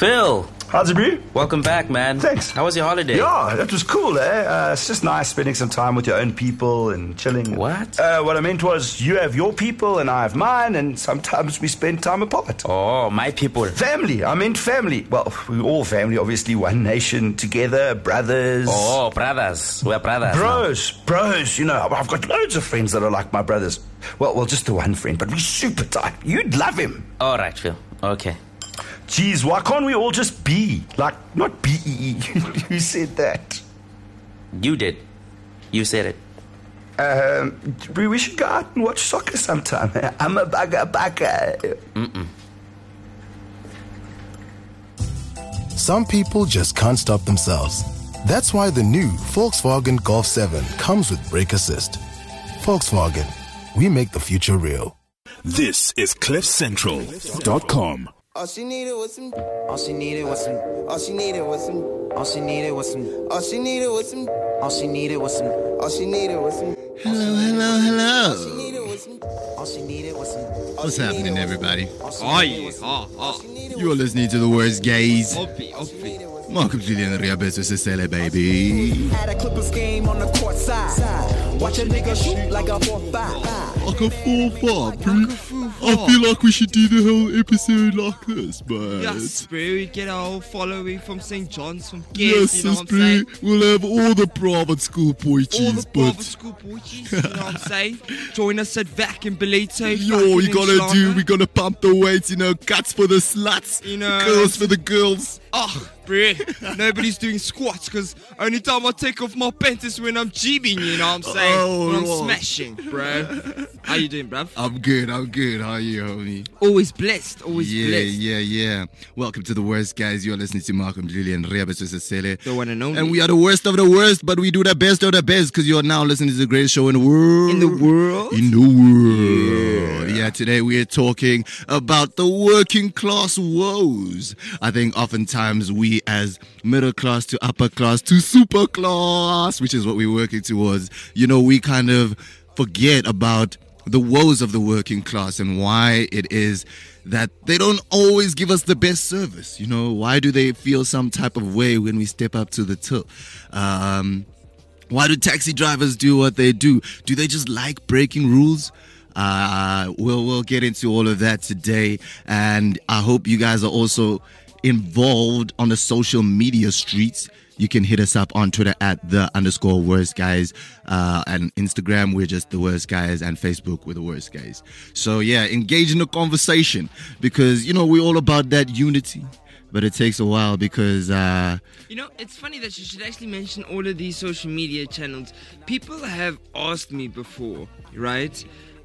Phil, How's it been? welcome back, man. Thanks. How was your holiday? Yeah, that was cool, eh? It's just nice spending some time with your own people and chilling. What? What I meant was you have your people and I have mine, and sometimes we spend time apart. Oh, my people. Family. I meant family. Well, we're all family, obviously. One nation together, brothers. Oh, brothers. We're brothers. Bros. You know, I've got loads of friends that are like my brothers. Well, just the one friend, but we're super tight. You'd love him. All right, Phil. Okay. Geez, why can't we all just be? Like, not B-E-E. Who said that? You did. You said it. We should go out and watch soccer sometime. I'm a bugger. Some people just can't stop themselves. That's why the new Volkswagen Golf 7 comes with brake assist. Volkswagen, we make the future real. This is CliffCentral.com. All she needed was some. All she needed was some. All she needed was some. All she needed was some. All she needed was some. All she needed was some. All she needed was some. Hello. All she needed was some. All she needed was some. What's happening, everybody? Oh yeah. You're listening to The Worst Gays. Marco Julian Riabeto Sicele, baby. Had a Clippers game on the court side. Watch a nigga shoot like a 4-5. Like a 4-5. I feel like we should do the whole episode like this, man. Yes, bro. We get our whole following from St. John's, from Yes, kids, you know what I'm bro. saying? We'll have all the private school All poichies, the private but school boys, you know what I'm saying? Join us at Vac and Belito. yo, we gotta pump the weights, you know, guts for the sluts, You know, girls for the girls. Oh, bro. Nobody's doing squats because only time I take off my pants is when I'm jeebing, you know what I'm saying? Oh, when I'm Lord. smashing, bro. How you doing, bruv? I'm good. How are you, homie? Always blessed, always blessed. Yeah. Welcome to The Worst, guys. You're listening to Malcolm Julian Riabeto Sicele. The one and only. And we are the worst of the worst, but we do the best of the best because you're now listening to the greatest show in the world. In the world? In the world. Yeah, today we are talking about the working class woes. I think oftentimes we as middle class to upper class to super class, which is what we're working towards, you know, we kind of forget about the woes of the working class and why it is that they don't always give us the best service. You know, why do they feel some type of way when we step up to the till? Why do taxi drivers do what they do? Do they just like breaking rules? We'll get into all of that today, and I hope you guys are also involved on the social media streets. You can hit us up on Twitter at @the_worst guys, and Instagram we're just The Worst Guys, and Facebook we're The Worst Guys. So yeah, engage in the conversation because you know we're all about that unity. But it takes a while because You know, it's funny that you should actually mention all of these social media channels. People have asked me before, right?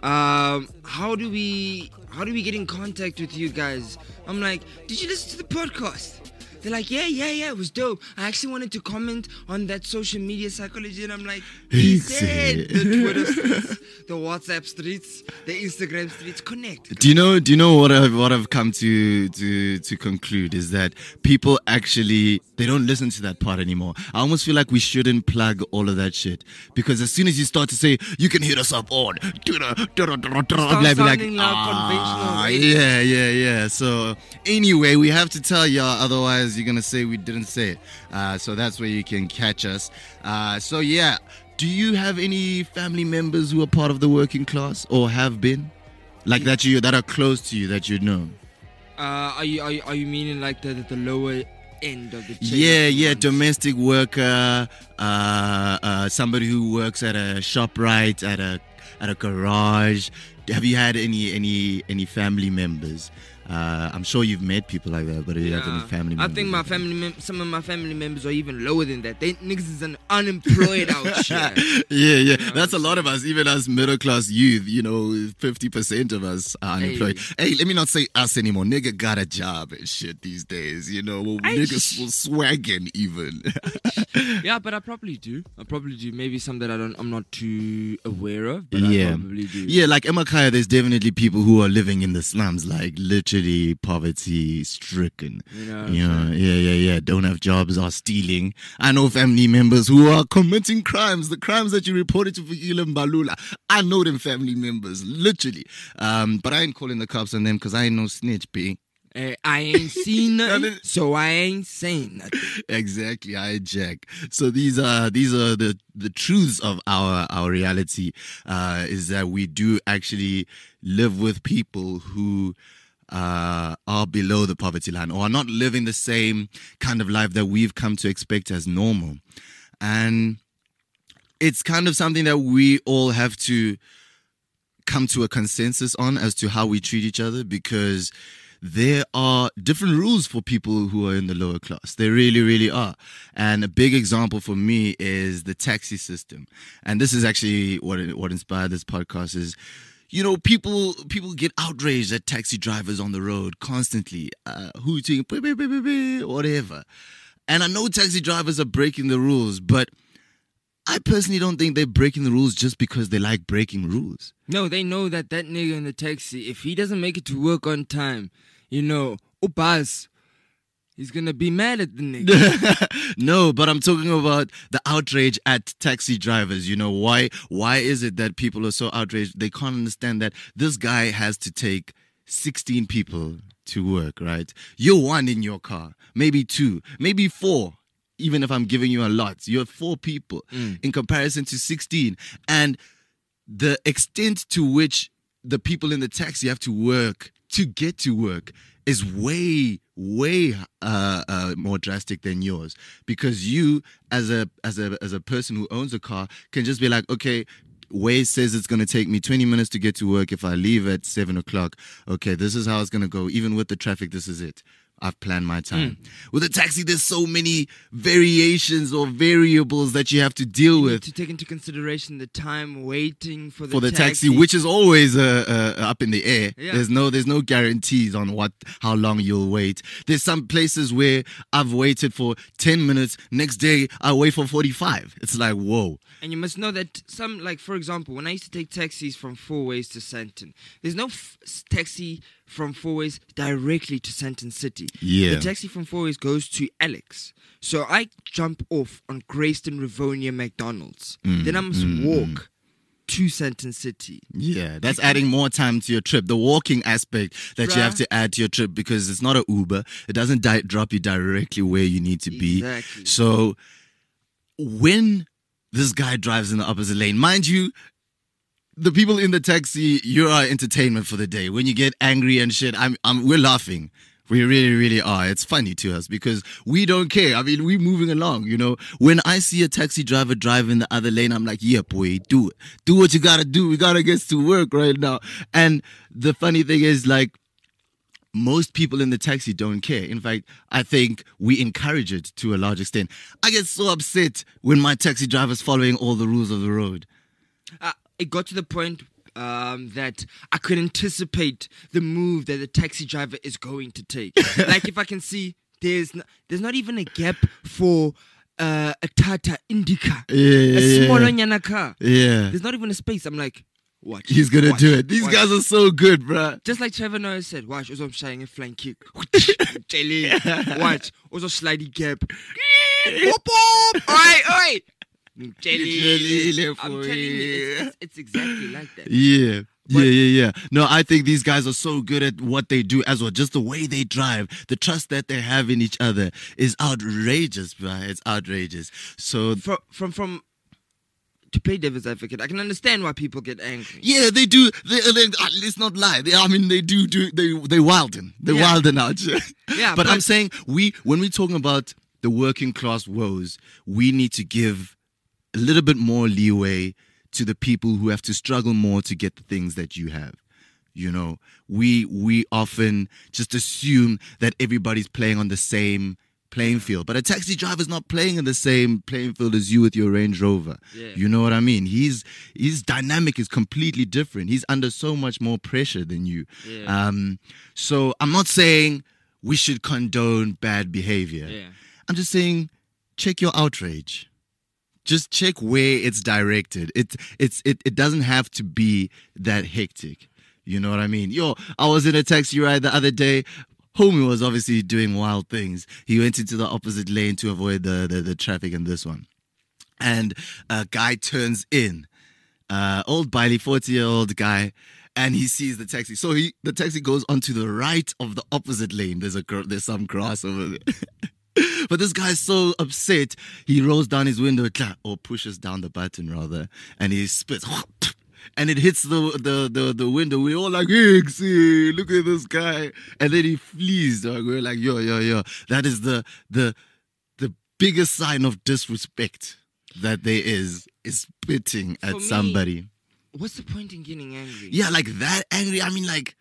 How do we get in contact with you guys? I'm like, did you listen to the podcast? They're like, yeah, it was dope. I actually wanted to comment on that social media psychology, and I'm like, he said the Twitter streets, the WhatsApp streets, the Instagram streets connect. Do you know what I've come to conclude is that people actually they don't listen to that part anymore. I almost feel like we shouldn't plug all of that shit because as soon as you start to say you can hit us up on, I'll be like, sounding like conventional. Yeah. So anyway, we have to tell y'all, otherwise you're gonna say we didn't say it. So that's where you can catch us. So yeah, do you have any family members who are part of the working class or have been? Like that are close to you that you know. Are you meaning like the lower end of the chain? Yeah, domestic worker, somebody who works at a ShopRite, at a garage. Have you had any family members? I'm sure you've met people like that, but do you have any family members? I think some of my family members are even lower than that. They niggas is unemployed out here. Yeah. That's a lot of us, even as middle class youth. You know, 50% of us are unemployed. Hey, let me not say us anymore. Nigga got a job and shit these days. You know, niggas will swagging even. Yeah, but I probably do. Maybe some that I'm not too aware of. But Yeah. I probably do. Yeah, like Emakaya, there's definitely people who are living in the slums, like literally poverty stricken. Yeah. Don't have jobs, are stealing. I know family members who are committing crimes, the crimes that you reported to Fikile Mbalula. I know them family members, literally. But I ain't calling the cops on them because I ain't no snitch, B. I ain't seen nothing, so I ain't saying nothing. Exactly, I Jack. So these are the truths of our reality. Is that we do actually live with people who are below the poverty line or are not living the same kind of life that we've come to expect as normal, and it's kind of something that we all have to come to a consensus on as to how we treat each other, because there are different rules for people who are in the lower class. There really, really are. And a big example for me is the taxi system. And this is actually what inspired this podcast is, you know, people get outraged at taxi drivers on the road constantly, hooting, whatever. And I know taxi drivers are breaking the rules, but I personally don't think they're breaking the rules just because they like breaking rules. No, they know that nigga in the taxi, if he doesn't make it to work on time, you know, Ubaz, he's gonna be mad at the nigga. No, but I'm talking about the outrage at taxi drivers. You know, why is it that people are so outraged? They can't understand that this guy has to take 16 people to work, right? You're one in your car, maybe two, maybe four. Even if I'm giving you a lot, you're 4 people in comparison to 16. And the extent to which the people in the taxi have to work to get to work is way more drastic than yours. Because you, as a person who owns a car, can just be like, okay, Waze says it's going to take me 20 minutes to get to work if I leave at 7 o'clock. Okay, this is how it's going to go. Even with the traffic, this is it. I've planned my time. With a taxi, there's so many variations or variables that you have to deal with. To take into consideration the time waiting for the taxi, which is always up in the air. Yeah. There's no guarantees on how long you'll wait. There's some places where I've waited for 10 minutes. Next day, I wait for 45. It's like, whoa. And you must know that some, like, for example, when I used to take taxis from Four Ways to Sandton, there's no taxi from Four Ways directly to Sandton City. Yeah. The taxi from Four Ways goes to Alex. So I jump off on Grayston Rivonia McDonald's. Then I must walk to Sandton City. Yeah, that's adding more time to your trip. The walking aspect that you have to add to your trip, because it's not an Uber. It doesn't drop you directly where you need to be. Exactly. So when this guy drives in the opposite lane, mind you, the people in the taxi, you're our entertainment for the day. When you get angry and shit, we're laughing. We really, really are. It's funny to us because we don't care. I mean, we're moving along, you know. When I see a taxi driver drive in the other lane, I'm like, yeah, boy, do it. Do what you gotta do. We gotta get to work right now. And the funny thing is, like, most people in the taxi don't care. In fact, I think we encourage it to a large extent. I get so upset when my taxi driver's following all the rules of the road. It got to the point that I could anticipate the move that the taxi driver is going to take. Like, if I can see there's not even a gap for a Tata Indica, a small car. Yeah. There's not even a space. I'm like, watch. He's going to do it. These guys are so good, bruh. Just like Trevor Noah said, watch, I'm showing a flying kick. Watch, also slidey gap. Oi. Jelly. I'm telling you, it's exactly like that. Yeah. Yeah. No, I think these guys are so good at what they do as well. Just the way they drive, the trust that they have in each other is outrageous, bro. It's outrageous. So from to play devil's advocate, I can understand why people get angry. Yeah, they do. Let's not lie. They do. They wilden. They wilden out. Yeah, but I'm saying when we're talking about the working class woes, we need to give a little bit more leeway to the people who have to struggle more to get the things that you have. You know, we often just assume that everybody's playing on the same playing field, but a taxi driver's not playing in the same playing field as you with your Range Rover. Yeah. You know what I mean? His dynamic is completely different. He's under so much more pressure than you. Yeah. So I'm not saying we should condone bad behavior. Yeah. I'm just saying check your outrage. Just check where it's directed. It doesn't have to be that hectic. You know what I mean? I was in a taxi ride the other day. Homie was obviously doing wild things. He went into the opposite lane to avoid the traffic in this one. And a guy turns in. Old Bailey, 40-year-old guy. and he sees the taxi. So the taxi goes onto the right of the opposite lane. There's some grass over there. But this guy's so upset, he rolls down his window, or pushes down the button rather, and he spits. And it hits the window. We're all like, hey, see, look at this guy. And then he flees, dog. We're like, yo. That is the biggest sign of disrespect that there is spitting at somebody. What's the point in getting angry? Yeah, like that angry. I mean, like,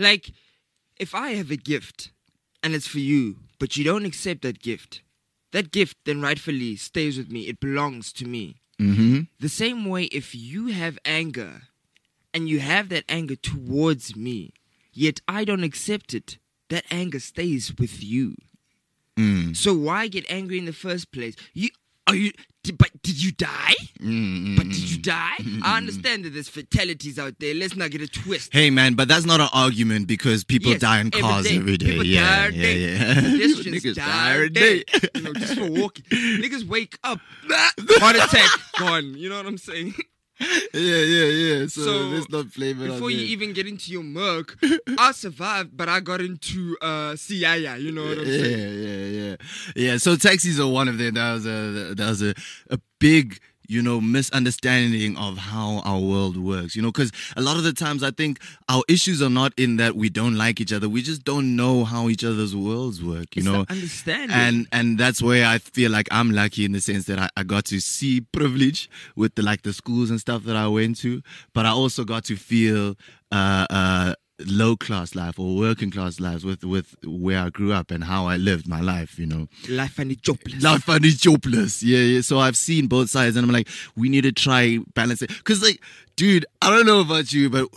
if I have a gift and it's for you, but you don't accept that gift then rightfully stays with me. It belongs to me. Mm-hmm. The same way, if you have anger and you have that anger towards me, yet I don't accept it, that anger stays with you. So why get angry in the first place? Did you die? But did you die? I understand that there's fatalities out there. Let's not get it twisted. Hey, man, but that's not an argument because people die in cars every day. People die every day. Pedestrians die every day. Just for walking. Niggas wake up. Heart attack. Gone. You know what I'm saying? Yeah. So let's not blame it on before you even get into your murk, I survived, but I got into Siaya. You know what I'm saying? Yeah. So taxis are one of them. That was a big, misunderstanding of how our world works. Because a lot of the times I think our issues are not in that we don't like each other. We just don't know how each other's worlds work. It's the understanding. And that's where I feel like I'm lucky in the sense that I got to see privilege with the schools and stuff that I went to, but I also got to feel low class life or working class lives with where I grew up and how I lived my life, Life and it's jobless. Life and it's jobless. Yeah. So I've seen both sides and I'm like, we need to try balance it. Because dude, I don't know about you, but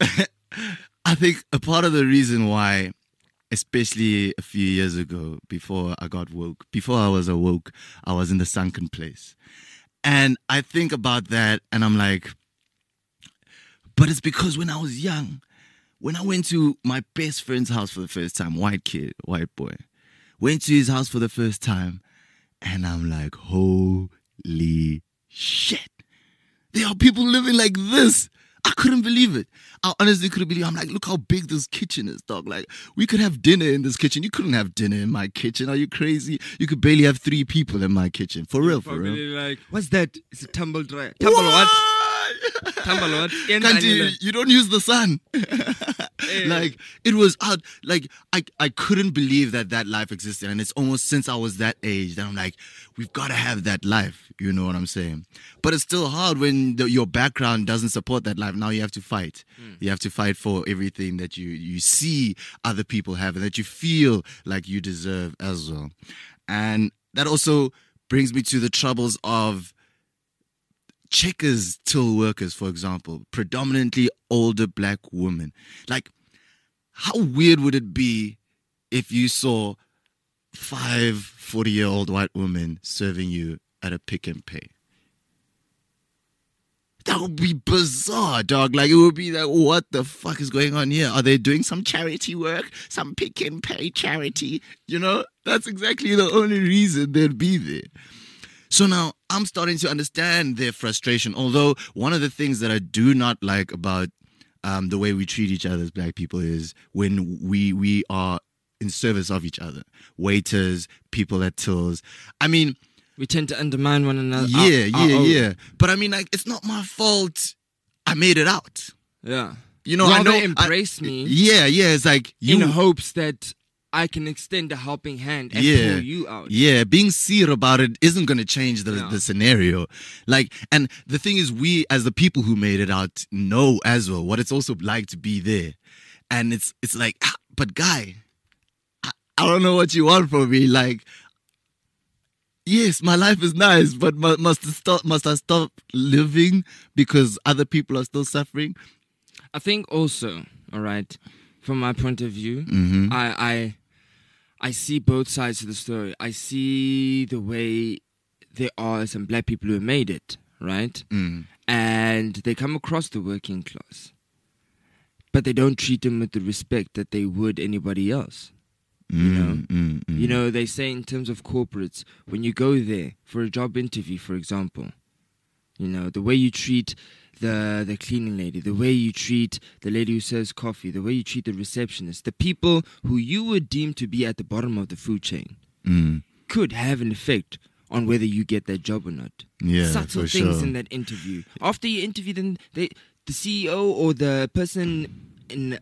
I think a part of the reason why, especially a few years ago, before I was awoke, I was in the sunken place. And I think about that and I'm like, but it's because when I was young, when I went to my best friend's house for the first time, white boy, went to his house for the first time, and I'm like, holy shit. There are people living like this. I couldn't believe it. I honestly couldn't believe it. I'm like, look how big this kitchen is, dog. Like, we could have dinner in this kitchen. You couldn't have dinner in my kitchen. Are you crazy? You could barely have 3 people in my kitchen. For real. Like, what's that? It's a tumble dryer. Tumble what? Tumble what? You don't use the sun. Like, it was out. Like, I couldn't believe that life existed. And it's almost since I was that age that I'm like, we've got to have that life. You know what I'm saying? But it's still hard when your background doesn't support that life. Now you have to fight. You have to fight for everything that you see other people have and that you feel like you deserve as well. And that also brings me to the troubles of Checkers till workers, for example, predominantly older black women. Like, how weird would it be if you saw 5 40-year-old white women serving you at a Pick and Pay? That would be bizarre, dog. Like, it would be like, what the fuck is going on here? Are they doing some charity work? Some Pick and Pay charity? That's exactly the only reason they'd be there. So now I'm starting to understand their frustration. Although one of the things that I do not like about the way we treat each other as black people is when we are in service of each other. Waiters, people at tills. I mean, we tend to undermine one another. Yeah. But I mean, like, it's not my fault I made it out. Yeah. I know. Embrace me. Yeah. It's like in hopes that I can extend a helping hand and pull you out. Yeah, being seer about it isn't going to change the scenario. Like, and the thing is, we as the people who made it out know as well what it's also like to be there. And it's like, but guy, I don't know what you want from me. Like, yes, my life is nice, but must I stop living because other people are still suffering? I think also, all right, from my point of view, I see both sides of the story. I see the way there are some black people who have made it, right? And they come across the working class, but they don't treat them with the respect that they would anybody else. You know, they say in terms of corporates, when you go there for a job interview, for example, You know, the way you treat the cleaning lady, the way you treat the lady who serves coffee, the way you treat the receptionist, the people who you would deem to be at the bottom of the food chain could have an effect on whether you get that job or not. Yeah, subtle for things sure. in that interview. After you interview them, the CEO or the person in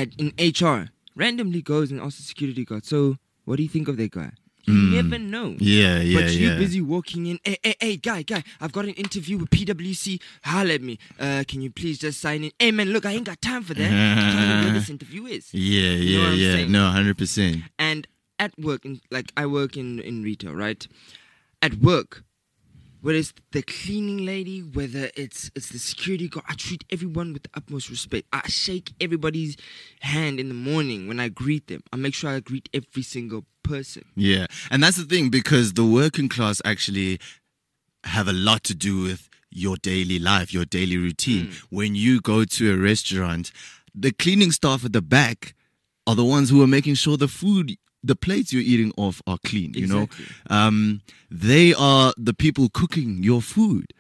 HR randomly goes and asks the security guard, "So, what do you think of that guy?" You never know. Yeah, yeah, But you're yeah. busy walking in. Hey, guy, I've got an interview with PwC. Holler at me. Can you please just sign in? Hey, man, look, I ain't got time for that. I'm trying to know where this interview is. Yeah, You know what I'm saying? No, 100%. And at work, like I work in retail, right? At work, whether it's the cleaning lady, whether it's the security guard, I treat everyone with the utmost respect. I shake everybody's hand in the morning when I greet them. I make sure I greet every single person. Yeah, and that's the thing, because the working class actually have a lot to do with your daily life, your daily routine. When you go to a restaurant, the cleaning staff at the back are the ones who are making sure the plates you're eating off are clean, you Exactly. know. They are the people cooking your food.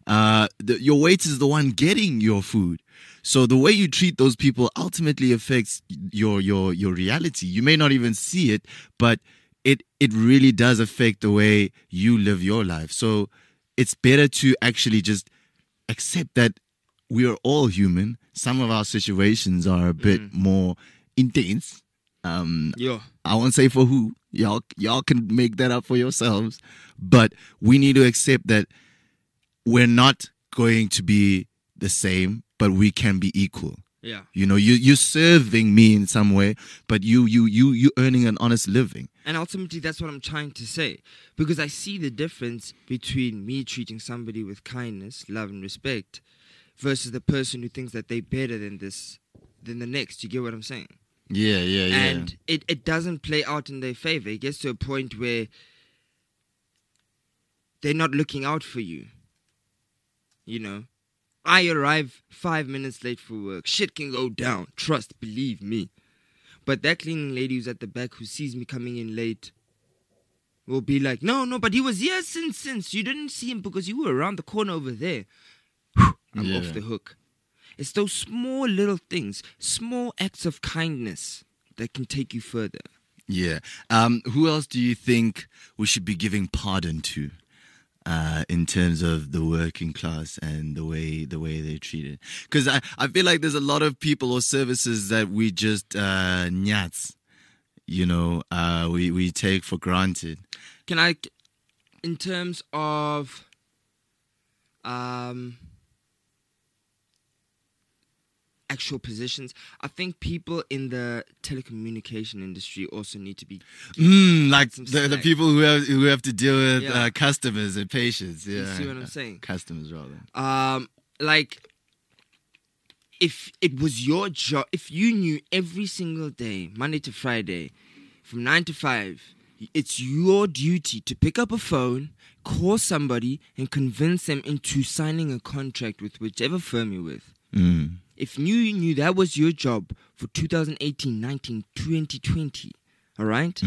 Your waiter is the one getting your food. So the way you treat those people ultimately affects your reality. You may not even see it, but it really does affect the way you live your life. So it's better to actually just accept that we are all human. Some of our situations are a bit more intense. Yeah. I won't say for who. Y'all can make that up for yourselves. But we need to accept that we're not going to be the same, but we can be equal. Yeah. You know, you're serving me in some way, but you earning an honest living. And ultimately, that's what I'm trying to say. Because I see the difference between me treating somebody with kindness, love, and respect versus the person who thinks that they're better than the next. You get what I'm saying? Yeah. And it doesn't play out in their favor. It gets to a point where they're not looking out for you. You know? I arrive 5 minutes late for work. Shit can go down. Trust, believe me. But that cleaning lady who's at the back who sees me coming in late will be like, no, but he was here since. You didn't see him because you were around the corner over there. I'm Yeah. off the hook. It's those small little things, small acts of kindness that can take you further. Yeah. Who else do you think we should be giving pardon to in terms of the working class and the way they treat it? Because I feel like there's a lot of people or services that we just nyats, you know, we take for granted. Can I, in terms of actual positions, I think people in the telecommunication industry also need to be Like some the slack. people who have to deal with Yeah. customers and patients. Yeah. You see what I'm saying? Customers, rather. Like, if it was your job, if you knew every single day, Monday to Friday, from 9 to 5, it's your duty to pick up a phone, call somebody, and convince them into signing a contract with whichever firm you're with. If you knew that was your job for 2018, 19, 2020, all right?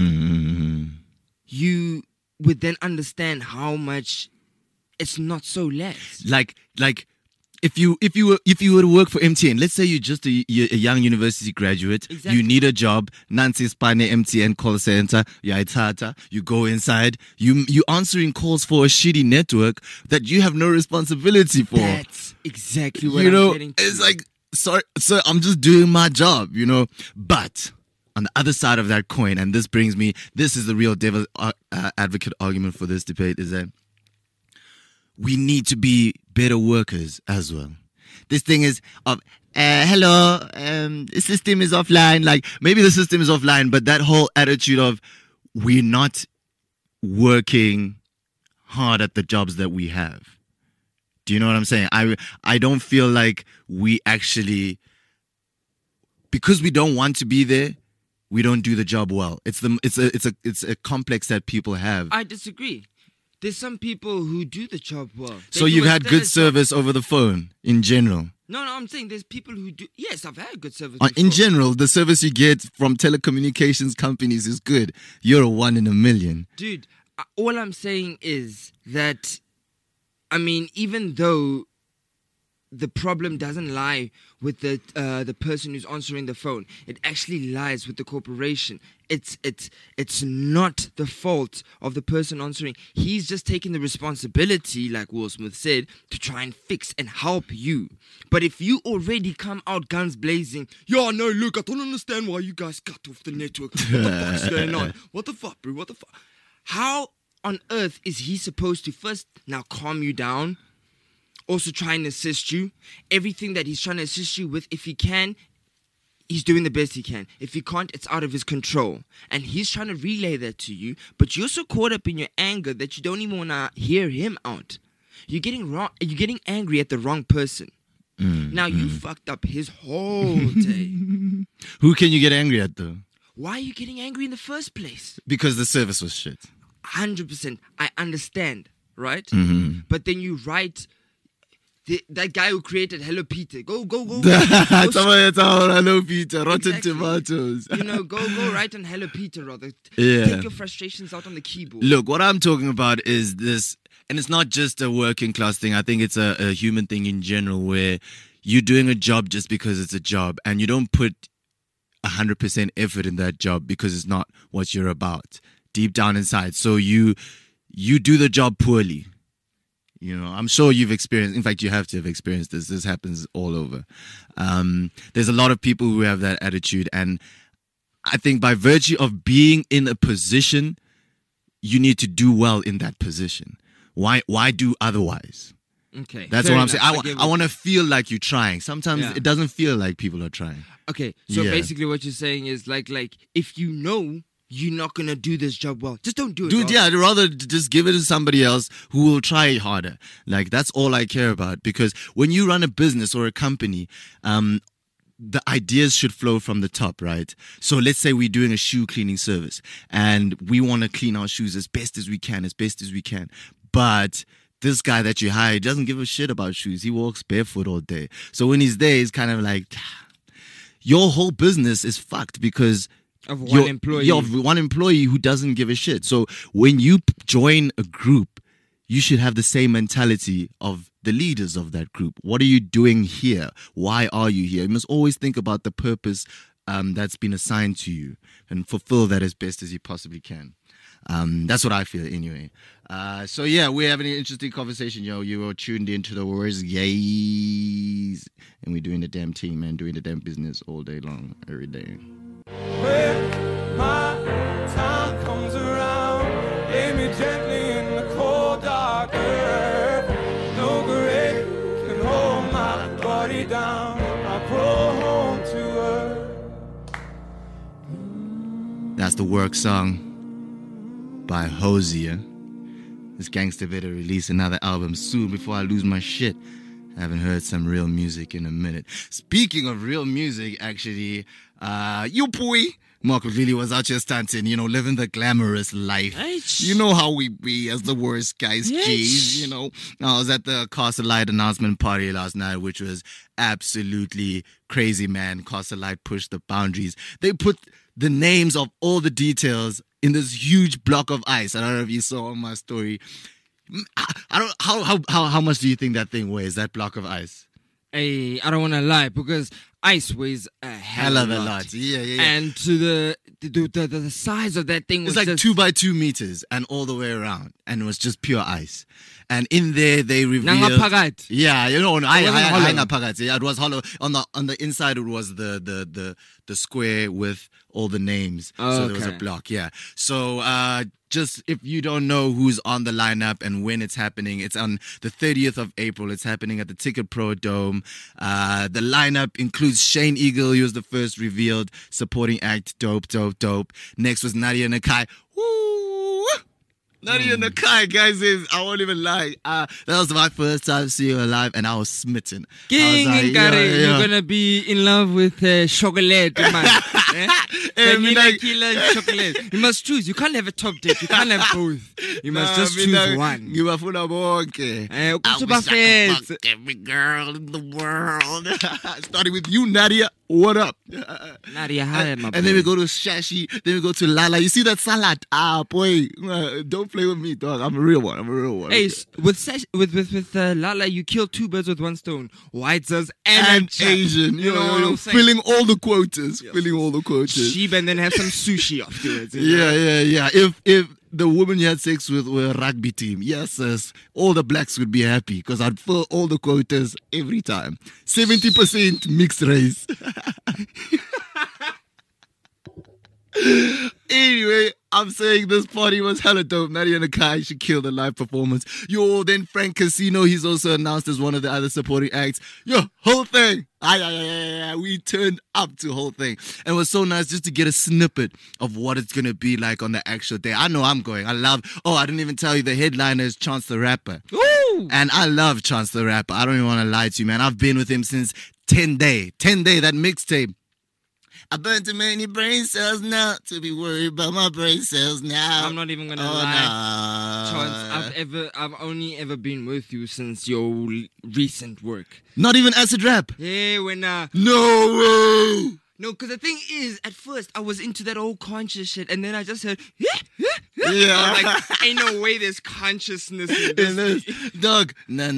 You would then understand how much it's not so less. Like if you were to work for MTN, let's say you're just a young university graduate, Exactly. you need a job, Nancy Spane MTN call center, you go inside, you answering calls for a shitty network that you have no responsibility for. That's exactly what You know, I'm getting to. it's like, sorry, sir, I'm just doing my job, you know. But on the other side of that coin, and this is the real devil advocate argument for this debate, is that we need to be better workers as well. This thing is of, hello, the system is offline. Like, maybe the system is offline, but that whole attitude of we're not working hard at the jobs that we have. Do you know what I'm saying? I don't feel like we actually, because we don't want to be there, we don't do the job well. It's a complex that people have. I disagree. There's some people who do the job well. They So do you've a had stellar good service over the phone in general. No, I'm saying there's people who do. Yes, I've had good service. In before. general, the service you get from telecommunications companies is good. You're a 1 in a million. Dude, all I'm saying is that I mean, even though the problem doesn't lie with the person who's answering the phone, it actually lies with the corporation. It's not the fault of the person answering. He's just taking the responsibility, like Will Smith said, to try and fix and help you. But if you already come out guns blazing, no, look, I don't understand why you guys cut off the network. What the fuck's going on? What the fuck, bro? What the fuck? How on earth is he supposed to first now calm you down, also try and assist you? Everything that he's trying to assist you with, if he can, he's doing the best he can. If he can't, it's out of his control. And he's trying to relay that to you, but you're so caught up in your anger that you don't even want to hear him out. You're getting angry at the wrong person. Now you fucked up his whole day. Who can you get angry at though? Why are you getting angry in the first place? Because the service was shit. 100%. I understand, right? Mm-hmm. But then you write... that guy who created Hello Peter, go. Hello Peter, Rotten Exactly. Tomatoes. Go write on Hello Peter rather. Yeah. Take your frustrations out on the keyboard. Look, what I'm talking about is this, and it's not just a working class thing. I think it's a human thing in general, where you're doing a job just because it's a job, and you don't put 100% effort in that job because it's not what you're about deep down inside. So you do the job poorly. You know, I'm sure you've experienced, in fact, you have to have experienced this. This happens all over. There's a lot of people who have that attitude. And I think by virtue of being in a position, you need to do well in that position. Why do otherwise? Okay. That's fair what I'm enough. saying. I want to feel like you're trying. Sometimes Yeah. it doesn't feel like people are trying. Okay, so Yeah. basically what you're saying is like if you know you're not going to do this job well, just don't do it. Dude, dog. yeah, I'd rather just give it to somebody else who will try harder. Like, that's all I care about. Because when you run a business or a company, the ideas should flow from the top, right? So let's say we're doing a shoe cleaning service and we want to clean our shoes as best as we can. But this guy that you hired doesn't give a shit about shoes. He walks barefoot all day. So when he's there, he's kind of like, your whole business is fucked because Of one employee. You have one employee who doesn't give a shit. So when you join a group, you should have the same mentality of the leaders of that group. What are you doing here? Why are you here? You must always think about the purpose that's been assigned to you and fulfill that as best as you possibly can. That's what I feel anyway. So yeah, we're having an interesting conversation, yo. You are tuned into the words yays. And we're doing the damn team, man, doing the damn business all day long, every day. When my time comes around, lay me gently in the cold dark earth. No grave can hold my body down. I crawl home to earth. That's the work song by Hosier. This gangster better release another album soon before I lose my shit. I haven't heard some real music in a minute. Speaking of real music, actually, you boy, Marco really was out here stunting, living the glamorous life. Eish. You know how we be as the worst guys, Yes. G's, I was at the Castle Light announcement party last night, which was absolutely crazy, man. Castle Light pushed the boundaries. They put the names of all the details in this huge block of ice. I don't know if you saw on my story. How much do you think that thing weighs, that block of ice? Hey, I don't want to lie because ice weighs a hell of a lot. Yeah. And to the size of that thing was It's like just 2 by 2 meters and all the way around, and it was just pure ice. And in there they revealed, Nangaphakathi. yeah, I wasn't hollow. ngaphakathi. Yeah, it was hollow. On the inside, it was the square with all the names. So there was a Okay. block. Yeah. So just if you don't know who's on the lineup and when it's happening, it's on the 30th of April. It's happening at the Ticket Pro Dome. The lineup includes Shane Eagle. He was the first revealed supporting act. Dope. Next was Nadia Nakai. Woo! Nadia Nakai, guys, I won't even lie. That was my first time seeing her live, and I was smitten. King I was and like, Kare, you're gonna be in love with chocolate, man. Vanilla, killer, chocolate. You must choose. You can't have a top date. You can't have both. You must just choose one. Ngibafuna bonke. Eh, I ukuthi wish I could bafetse. fuck every girl in the world. Starting with you, Nadia. What up? Nadia, hi, my And then we go to Shashi. Then we go to Lala. You see that salad? Ah, boy. Don't play with me, dog. I'm a real one. Hey, with Lala, you killed two birds with one stone. Whites and Asian. You know what I'm saying? Filling all the quotas. Filling all the quotas. Sheep and then have some sushi afterwards. Yeah. If the woman you had sex with were a rugby team, yes, all the blacks would be happy because I'd fill all the quotas every time. 70% mixed race. Anyway, I'm saying this party was hella dope. Nadia Nakai, she killed the live performance. Then Frank Casino, he's also announced as one of the other supporting acts. Whole thing. We turned up to whole thing. And it was so nice just to get a snippet of what it's going to be like on the actual day. I know I'm going. I didn't even tell you the headliner is Chance the Rapper. Ooh. And I love Chance the Rapper. I don't even want to lie to you, man. I've been with him since 10 Day, that mixtape. I burned too many brain cells now to be worried about my brain cells now. I'm not even gonna lie, Chance. I've only ever been with you since your recent work. Not even acid rap. Yeah, when No way. No, because the thing is, at first I was into that old conscious shit, and then I just heard, Yeah. I was like, ain't no way there's consciousness in this. Dog, nah.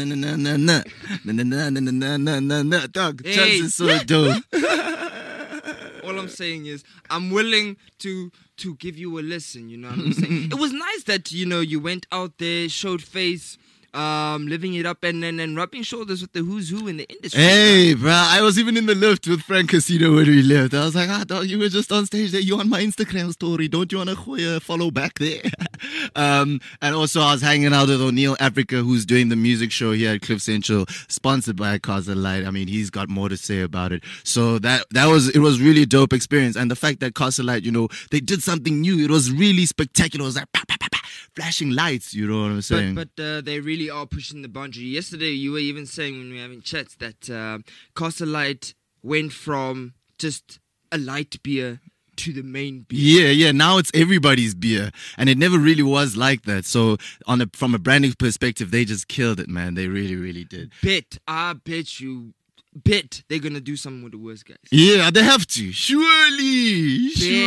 Dog, Hey. Chance is so dope. All I'm saying is, I'm willing to give you a listen, you know what I'm saying? It was nice that, you went out there, showed face, living it up, and rubbing shoulders with the who's who in the industry. Hey, bro, I was even in the lift with Frank Casino when we left. I was like, dog, you were just on stage there. You on my Instagram story. Don't you want to follow back there? And also I was hanging out with O'Neill Africa, who's doing the music show here at Cliff Central, sponsored by Casa Light. I mean, he's got more to say about it. So it was really a dope experience. And the fact that Casa Light, they did something new. It was really spectacular. It was like, pa, pa, pa, pa, flashing lights, you know what I'm saying? But they really are pushing the boundary. Yesterday, you were even saying when we were having chats that Casa Light went from just a light beer to the main beer. Yeah. Now it's everybody's beer, and it never really was like that. So, from a branding perspective, they just killed it, man. They really, really did. I bet you. They're gonna do something with the worst guys. Yeah, they have to. Surely.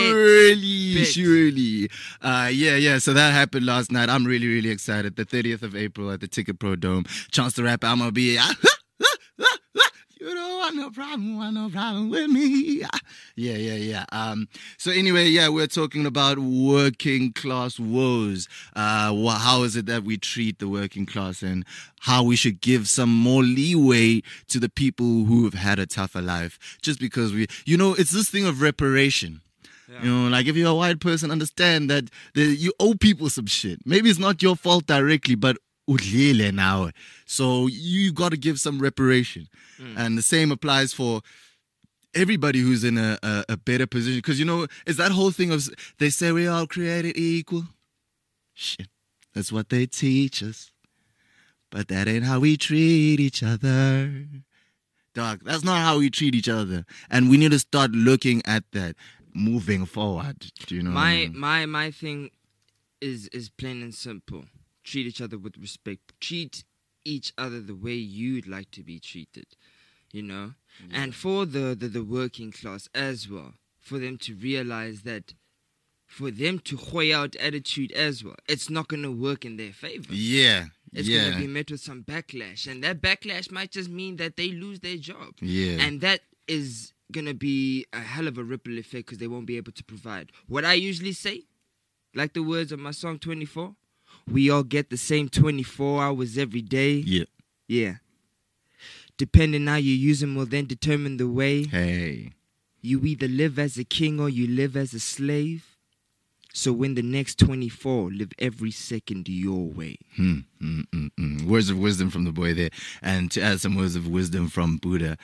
Yeah. So that happened last night. I'm really, really excited. The 30th of April at the Ticket Pro Dome. Chance the Rapper. I'm gonna be. You don't want no problem with me. Yeah. So anyway, we're talking about working class woes. How is it that we treat the working class, and how we should give some more leeway to the people who have had a tougher life, just because it's this thing of reparation. Yeah. Like if you're a white person, understand that you owe people some shit. Maybe it's not your fault directly, but now. So you got to give some reparation. And the same applies for everybody who's in a better position. Because, it's that whole thing of, they say we all created equal. Shit. That's what they teach us. But that ain't how we treat each other. Dog, that's not how we treat each other. And we need to start looking at that moving forward. Do you know? My thing is plain and simple. Treat each other with respect. Treat each other the way you'd like to be treated, Yeah. And for the working class as well, for them to realize that, for them to hoy out attitude as well, it's not going to work in their favor. Yeah. It's going to be met with some backlash. And that backlash might just mean that they lose their job. Yeah. And that is going to be a hell of a ripple effect because they won't be able to provide. What I usually say, like the words of my song 24, we all get the same 24 hours every day. Yeah. Yeah. Depending how you use them will then determine the way. Hey. You either live as a king or you live as a slave. So when the next 24, live every second your way. Words of wisdom from the boy there. And to add some words of wisdom from Buddha,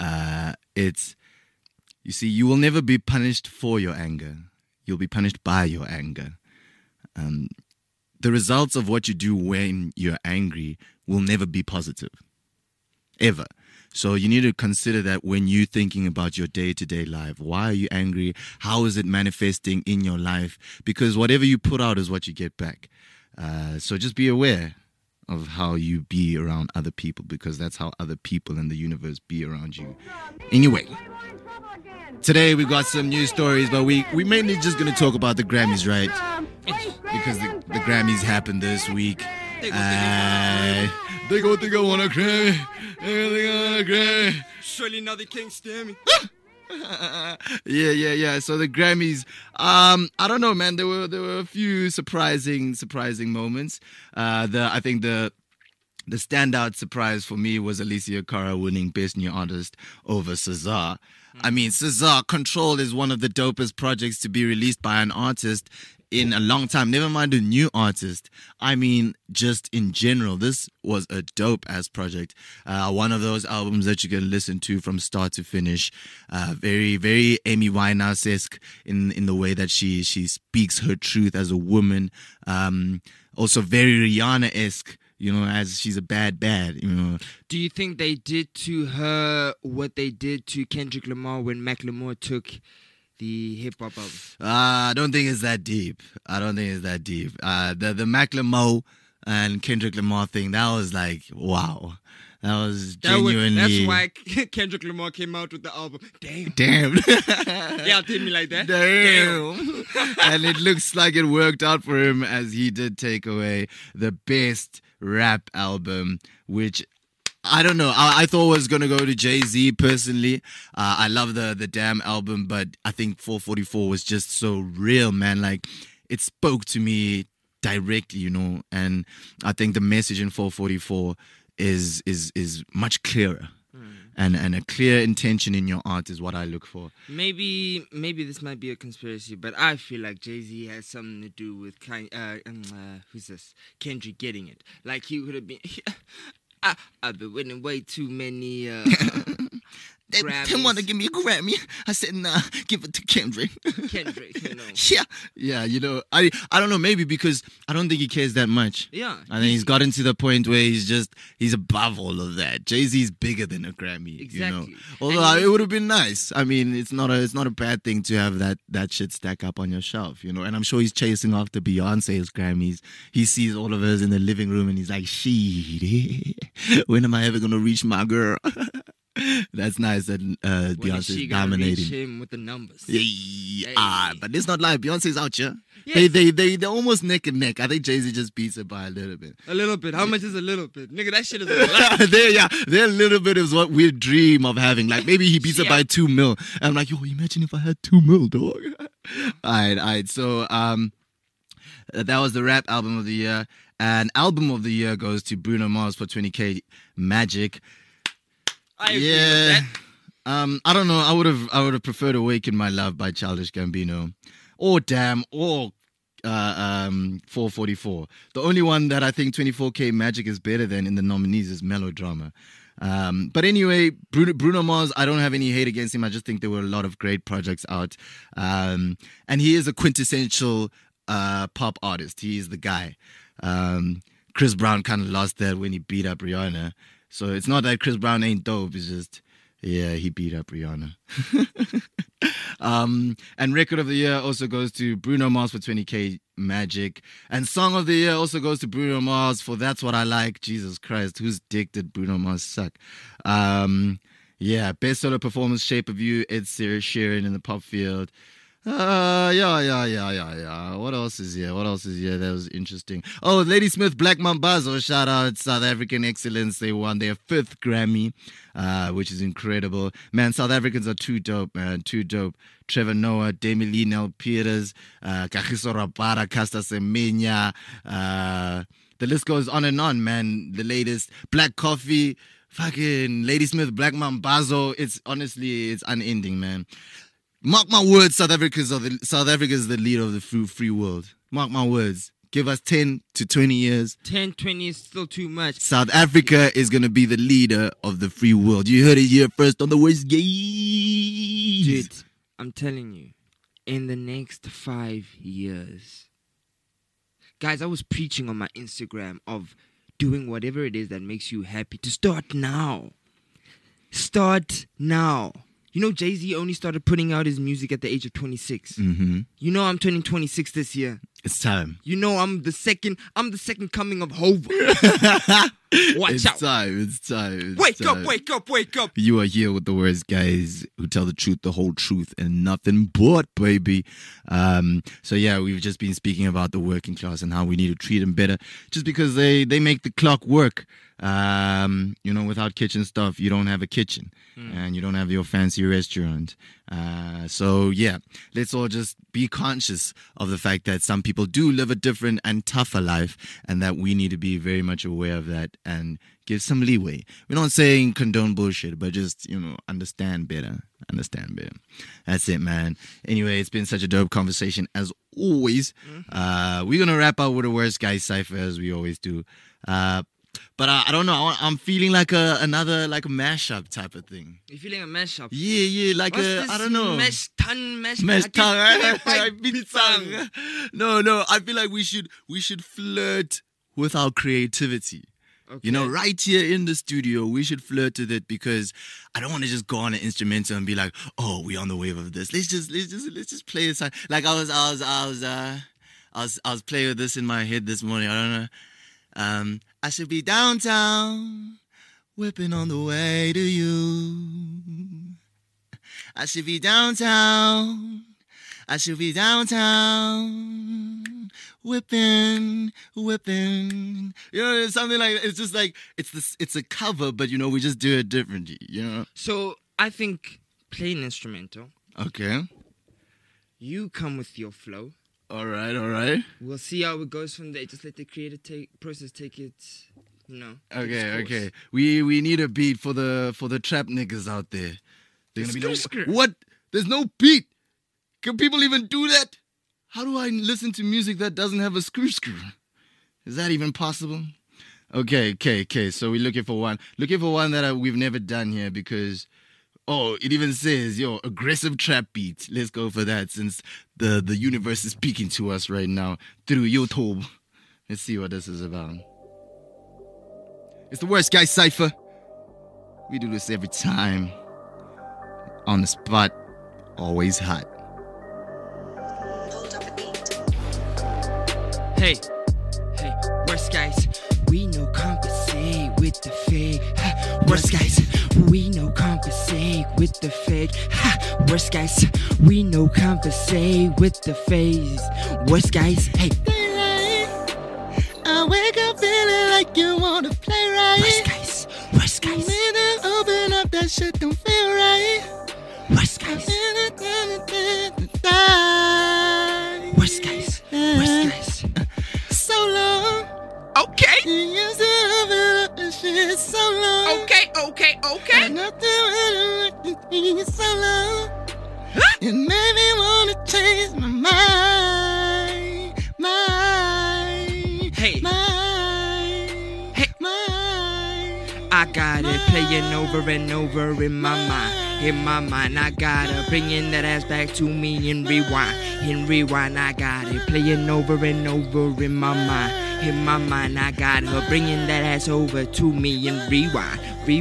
you see, you will never be punished for your anger. You'll be punished by your anger. The results of what you do when you're angry will never be positive. Ever. So you need to consider that when you're thinking about your day-to-day life. Why are you angry? How is it manifesting in your life? Because whatever you put out is what you get back. So just be aware of how you be around other people, because that's how other people in the universe be around you. Anyway, today we got some news stories, but we mainly just going to talk about the Grammys, right? because the Grammys happened this week. They go think I want a Grammy. They think I want a Grammy. Surely now they can't stand me. Yeah. So the Grammys, I don't know, man. There were a few surprising moments. I think the standout surprise for me was Alicia Cara winning Best New Artist over SZA. I mean, SZA, Control is one of the dopest projects to be released by an artist in a long time. Never mind a new artist. I mean, just in general, this was a dope-ass project. One of those albums that you can listen to from start to finish. Very, very Amy Winehouse-esque in the way that she speaks her truth as a woman. Also very Rihanna-esque. You know, as she's a bad, you know. Do you think they did to her what they did to Kendrick Lamar when Macklemore took the hip-hop album? I don't think it's that deep. The Macklemore and Kendrick Lamar thing, that was like, wow. That was genuinely... That's why Kendrick Lamar came out with the album. Damn. Yeah, did me like that. Damn. And it looks like it worked out for him, as he did take away the best rap album, which I don't know. I thought was going to go to Jay-Z personally. I love the Damn album, but I think 444 was just so real, man. Like, it spoke to me directly, you know, and I think the message in 444 is much clearer. And a clear intention in your art is what I look for. Maybe this might be a conspiracy, but I feel like Jay-Z has something to do with who's this? Kendrick getting it. Like he would have been. I've been winning way too many. They want to give me a Grammy. I said, nah, give it to Kendrick. Kendrick, you know. Yeah, you know, I don't know, maybe because I don't think he cares that much. Yeah. I think he's gotten to the point where he's above all of that. Jay-Z's bigger than a Grammy, exactly. You know. Although it would have been nice. I mean, it's not a bad thing to have that shit stack up on your shelf, you know. And I'm sure he's chasing after Beyonce's Grammys. He sees all of us in the living room and he's like, shit, when am I ever going to reach my girl? That's nice that Beyonce is dominating. Reach him with the numbers. But it's not like Beyonce's out here. Yes. They're almost neck and neck. I think Jay-Z just beats it by a little bit. A little bit. How much is a little bit? Nigga, that shit is a lot. Their little bit is what we dream of having. Like maybe he beats it by 2 mil. And I'm like, yo, imagine if I had 2 mil, dog. All right. So that was the rap album of the year. And album of the year goes to Bruno Mars for 20K Magic. I agree with that. I don't know. I would have preferred "Awaken My Love" by Childish Gambino, or Damn, or 444. The only one that I think 24K Magic is better than in the nominees is Melodrama. But anyway, Bruno Mars, I don't have any hate against him. I just think there were a lot of great projects out, and he is a quintessential pop artist. He is the guy. Chris Brown kind of lost that when he beat up Rihanna. So it's not that Chris Brown ain't dope. It's just, yeah, he beat up Rihanna. And record of the year also goes to Bruno Mars for 20K Magic. And song of the year also goes to Bruno Mars for That's What I Like. Jesus Christ, whose dick did Bruno Mars suck? Yeah, best solo performance, Shape of You, Ed Sheeran in the pop field. Yeah. What else is here? That was interesting. Oh, Ladysmith Black Mambazo, shout out South African excellence. They won their 5th Grammy, which is incredible. Man, South Africans are too dope, man. Too dope. Trevor Noah, Demi Lee, Nell Peters, Kagiso Rabada, Casta Semenya. The list goes on and on, man. The latest Black Coffee, fucking Ladysmith Black Mambazo. It's unending, man. Mark my words, South Africa is the leader of the free world. Mark my words. Give us 10 to 20 years. 10, 20 is still too much. South Africa is going to be the leader of the free world. You heard it here first on the West Gate. Dude, I'm telling you, in the next 5 years. Guys, I was preaching on my Instagram of doing whatever it is that makes you happy. To start now. Start now. You know, Jay-Z only started putting out his music at the age of 26. Mm-hmm. You know, I'm turning 26 this year. It's time. You know, I'm the second coming of Hova. Watch It's out. time. It's time. Wake up, wake up, wake up. You are here with the worst guys who tell the truth, the whole truth, and nothing but, baby. So yeah, we've just been speaking about the working class and how we need to treat them better, just because they make the clock work. Without kitchen stuff, you don't have a kitchen, and you don't have your fancy restaurant. So yeah, let's all just be conscious of the fact that some people do live a different and tougher life, and that we need to be very much aware of that and give some leeway. We're not saying condone bullshit, but just, understand better. Understand better. That's it, man. Anyway, it's been such a dope conversation as always. We're going to wrap up with the worst guy cipher as we always do. But I don't know. I'm feeling like another mashup type of thing. You're feeling a mashup? Yeah, like I don't know. Mesh tongue. No. I feel like we should flirt with our creativity. Okay. Right here in the studio, we should flirt with it, because I don't want to just go on an instrumental and be like, oh, we on the wave of this. Let's just play it. Like I was playing with this in my head this morning. I don't know. I should be downtown, whipping on the way to you. I should be downtown. Whipping. Something like, it's just like, it's a cover, but we just do it differently, So I think play an instrumental. Okay. You come with your flow. All right. We'll see how it goes from there. Just let the creative process take it, Okay. We need a beat for the trap niggas out there. They're gonna be like, what? There's no beat. Can people even do that? How do I listen to music that doesn't have a screw? Is that even possible? Okay. So we're looking for one that we've never done here, because it even says, aggressive trap beat. Let's go for that, since the universe is speaking to us right now through YouTube. Let's see what this is about. It's the worst guy cipher. We do this every time. On the spot, always hot. Hey, worst guys, we no compensate with the fake. Worst guys, we no compensate with the fake. Worst guys, we no compensate with the face. Worst guys, hey. I wake up feeling like you wanna play right. Worst guys. Open up, that shit don't feel right. Worst guys. Worst guys. So long. Okay. You used to open up that shit so long. Okay. Nothing so long. It made me wanna change my mind. Hey. I got it playing over and over in my mind. In my mind, I gotta bringing that ass back to me and rewind. In rewind, I got it playing over and over in my mind. In my mind, I got her bringing that ass over to me and rewind.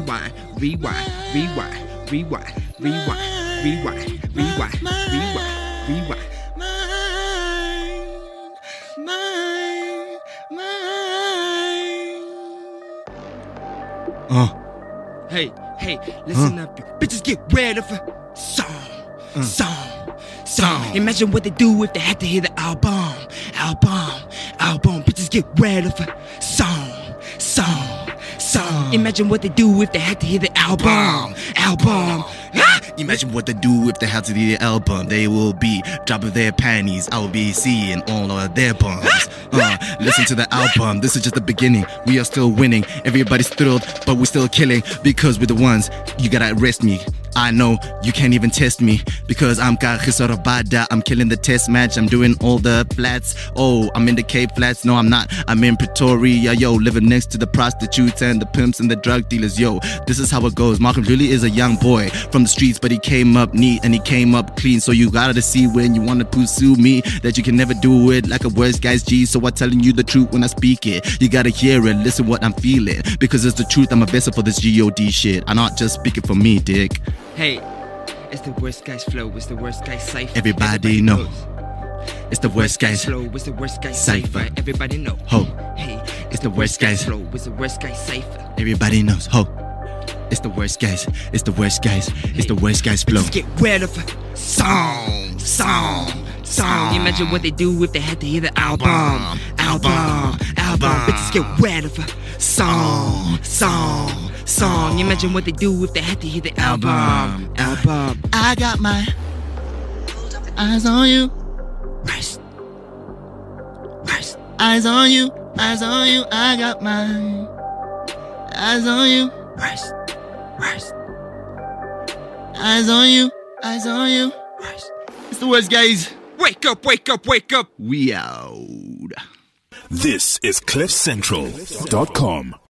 Hey, listen up, you bitches, get ready for song. Imagine what they do if they had to hear the album. Bitches, get ready for song. Imagine what they do if they had to hear the album. Imagine what they do if they have to do the album. They will be dropping their panties. I will be seeing all of their bums. Listen to the album. This is just the beginning. We are still winning. Everybody's thrilled, but we're still killing, because we're the ones. You gotta arrest me. I know you can't even test me, because I'm Kagisarabada. I'm killing the test match. I'm doing all the flats. Oh, I'm in the Cape Flats. No, I'm not. I'm in Pretoria, yo. Living next to the prostitutes and the pimps and the drug dealers, yo. This is how it goes. Malcolm really is a young boy from the streets, but he came up neat and he came up clean. So you gotta see when you wanna pursue me that you can never do it like a worst guy's G. So I'm telling you the truth when I speak it. You gotta hear it, listen what I'm feeling, because it's the truth. I'm a vessel for this GOD shit. I'm not just speaking for me, dick. Hey, it's the worst guy's flow. It's the worst guy's cipher. Everybody know. It's the worst guy's flow. It's the worst guy's cipher. Everybody know. Ho. Hey, It's the worst guys. Flow is the worst guys safer. Everybody knows. Ho. It's the worst guys. It's the worst guys. It's the worst guys flow. Let's get rid of a song. You imagine what they do if they had to hear the album. Bitches get rid of a song. You imagine what they do if they had to hear the album. I got my eyes on you. Rest. Eyes on you. I got my eyes on you. Rest. Eyes on you. Rest. It's the worst guys. Wake up. We out. This is CliffCentral.com.